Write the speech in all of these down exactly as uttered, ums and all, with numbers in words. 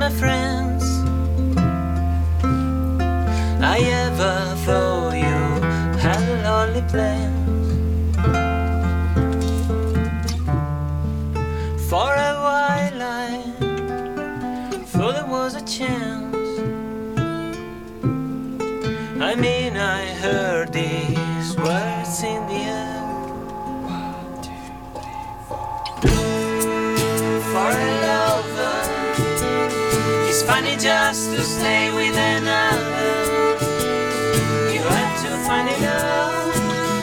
my friends. I ever thought you had a lonely plan. For a while I thought there was a chance. I mean, I heard these words in the air. For a lover, it's funny just to stay with another. You have to find it out.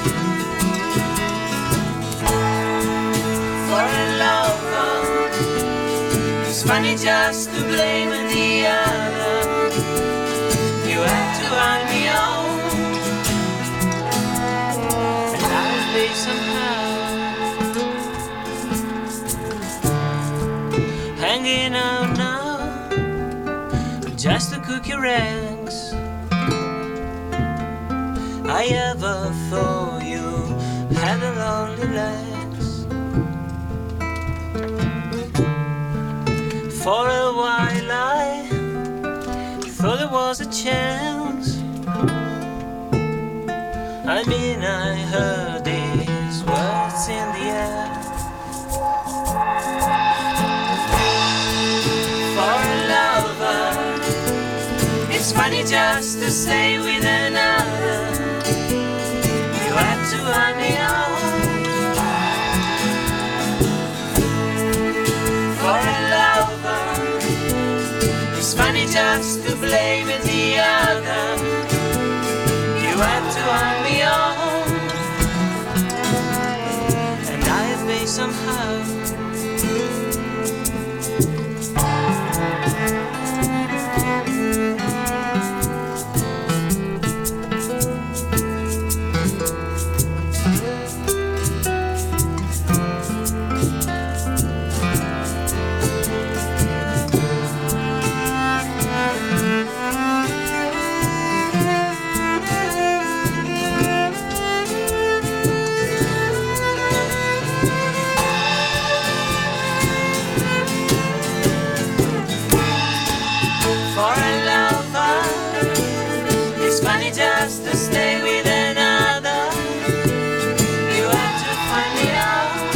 For a lover, it's funny just to blame the other. You have to find me out, and I'll be somehow hanging out now, just to cook your eggs. I ever thought you had a lonely legs. For a while I thought there was a chance. I mean, I heard these words in the air. For a lover, it's funny just to stay with another. You have to find me out. For a lover, it's funny just to blame the other. You have to find me out, and I'll be somehow. For a lover, it's funny just to stay with another. You have to find me out.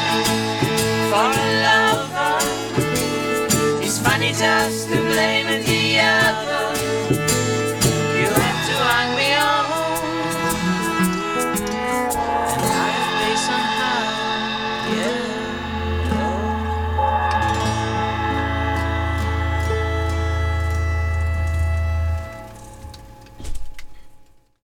For a lover, it's funny just to blame the